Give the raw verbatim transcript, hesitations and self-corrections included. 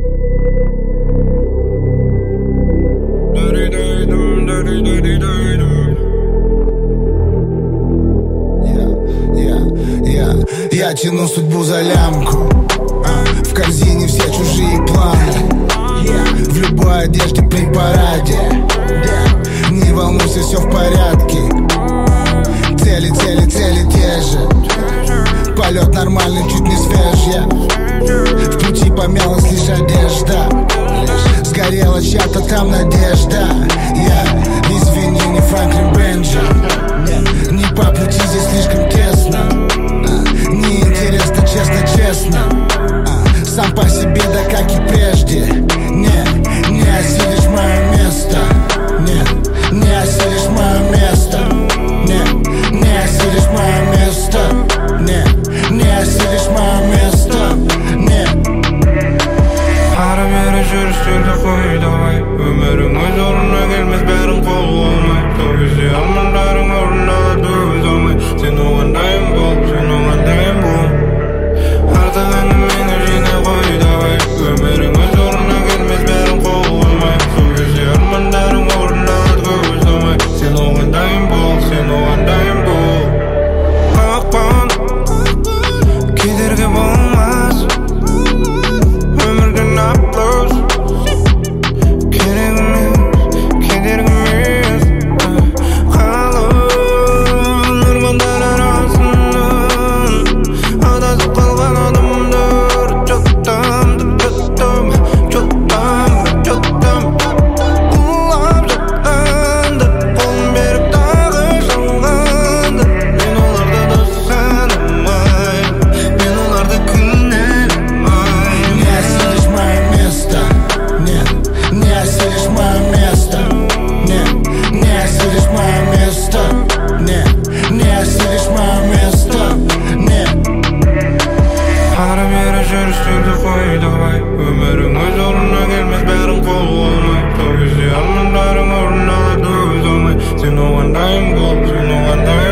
Я тяну судьбу за лямку, в корзине все чужие планы, в любой одежде при параде. Не волнуйся, все в порядке. Цели, цели, цели те же. Полет нормальный, чуть не свежий. В пути помялась лишь одежда. Сгорела чья-то там надежда. Я, извини, не Франклин Бенджамин. Не по пути, здесь слишком тесно. Неинтересно, честно-честно. Сам по себе, да как и прежде. Не, не осилишь мое место. Нет, не осилишь мое место. Нет, не осилишь мое место. Нет, не осилишь мое место. Нет. Ары-бері жүрістерді қой давай. Өмірің өз орнына келмес, бәрін қолға алмай. Сол кезде армандарың орындалады өз алмай. Сен оған дайын бол, сен оған дайын бол. Артық әңгімені жинай қой давай. Өмірің өз орнына келмес, бәрін қолға алмай. Сол кезде армандарың орындалады өз алмай. Сен оған дайын бол, сен оған дайын бол. Қақпан кедергі болмас. Өмірге наплос керек емес, кедергі емес. Қалың ормандар арасынан адасып қалған адамдар. Жоқтам, жоқтам, жоқтам, жоқтам. Улап жатқандар, қолын беріп тағы жалғандар. Мен оларды дос санамай, мен оларды кінәламай. Не осилишь мое место. Нет, не осилишь мое место. Нет, не осилишь мое место. Нет, не осилишь мое место. Нет. Ары-бері жүрістерді қой давай. Өмірің өз орнына келмес, бәрін қолға алмай. Сол кезде армандарың орындалады өз алмай. Сен оған дайын бол, сен оған дайын